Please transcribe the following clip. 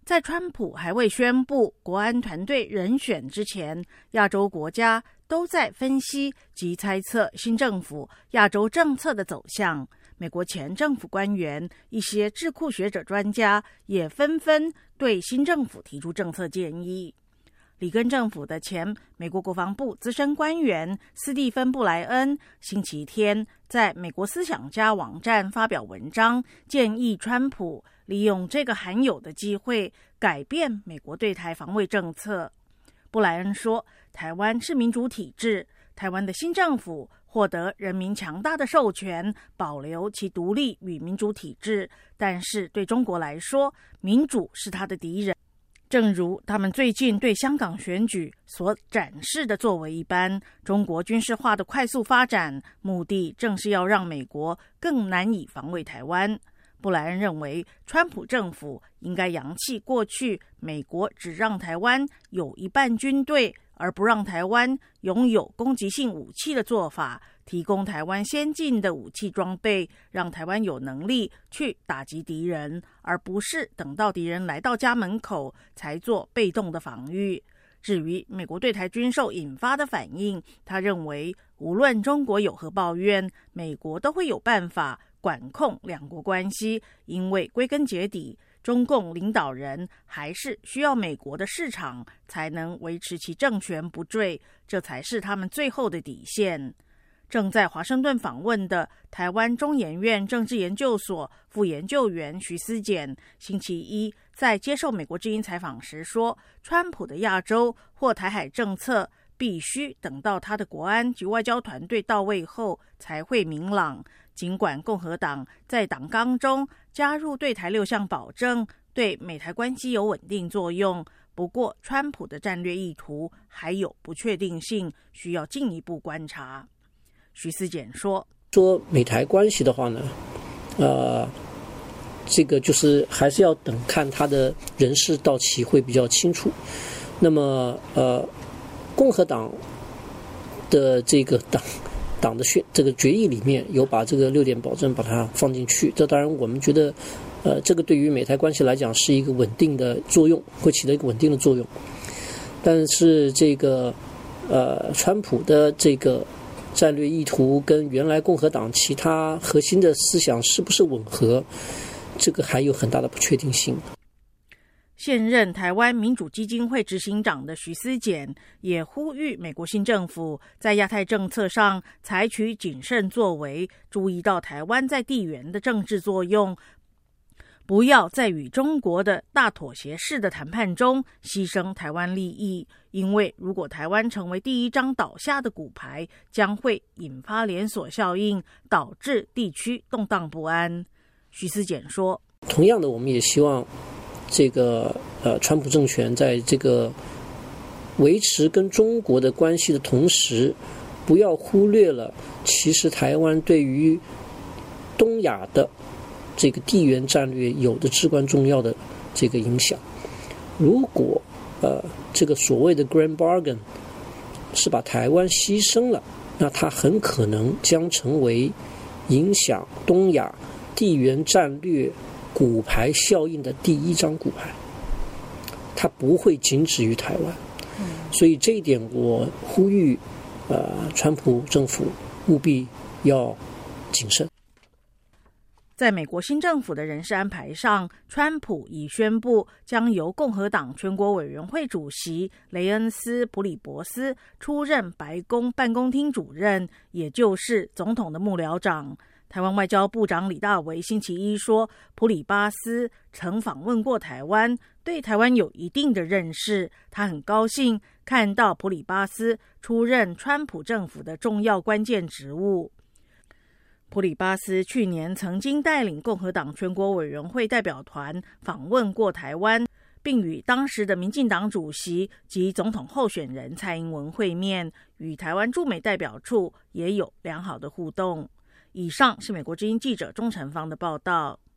在川普还未宣布国安团队人选之前，亚洲国家都在分析及猜测新政府亚洲政策的走向。美国前政府官员、一些智库学者专家也纷纷对新政府提出政策建议。里根政府的前美国国防部资深官员斯蒂芬·布莱恩星期天在美国思想家网站发表文章，建议川普利用这个罕有的机会改变美国对台防卫政策。布莱恩说，台湾是民主体制，台湾的新政府获得人民强大的授权，保留其独立与民主体制，但是对中国来说，民主是他的敌人。正如他们最近对香港选举所展示的作为一般，中国军事化的快速发展，目的正是要让美国更难以防卫台湾。布莱恩认为，川普政府应该扬弃过去美国只让台湾有一半军队，而不让台湾拥有攻击性武器的做法，提供台湾先进的武器装备，让台湾有能力去打击敌人，而不是等到敌人来到家门口才做被动的防御。至于美国对台军售引发的反应，他认为无论中国有何抱怨，美国都会有办法管控两国关系，因为归根结底，中共领导人还是需要美国的市场才能维持其政权不坠，这才是他们最后的底线。正在华盛顿访问的台湾中研院政治研究所副研究员徐思俭星期一在接受美国之音采访时说，川普的亚洲或台海政策必须等到他的国安及外交团队到位后才会明朗。尽管共和党在党纲中加入对台6项保证，对美台关系有稳定作用，不过川普的战略意图还有不确定性，需要进一步观察。徐思俭说美台关系的话呢，这个就是还是要等看他的人事到期会比较清楚。那么共和党的这个党的这个决议里面有把这个6点保证把它放进去，这当然我们觉得这个对于美台关系来讲是一个稳定的作用，会起到一个稳定的作用。但是这个川普的这个战略意图跟原来共和党其他核心的思想是不是吻合，这个还有很大的不确定性。 现任台湾民主基金会执行长的徐思俭也呼吁美国新政府在亚太政策上采取谨慎作为，注意到台湾在地缘的政治作用，不要在与中国的大妥协式的谈判中牺牲台湾利益，因为如果台湾成为第一张倒下的骨牌，将会引发连锁效应，导致地区动荡不安。徐思俭说， 同样的，我们也希望这个川普政权在这个维持跟中国的关系的同时，不要忽略了其实台湾对于东亚的这个地缘战略有的至关重要的这个影响。如果这个所谓的 Grand Bargain 是把台湾牺牲了，那它很可能将成为影响东亚地缘战略骨牌效应的第一张骨牌，它不会仅止于台湾。所以这一点我呼吁川普政府务必要谨慎。 在美国新政府的人事安排上，川普已宣布将由共和党全国委员会主席雷恩斯·普里伯斯出任白宫办公厅主任，也就是总统的幕僚长。台湾外交部长李大为星期一说，普里巴斯曾访问过台湾，对台湾有一定的认识，他很高兴看到普里巴斯出任川普政府的重要关键职务。普里巴斯去年曾经带领共和党全国委员会代表团访问过台湾，并与当时的民进党主席及总统候选人蔡英文会面，与台湾驻美代表处也有良好的互动。以上是美国之音记者钟成芳的报道。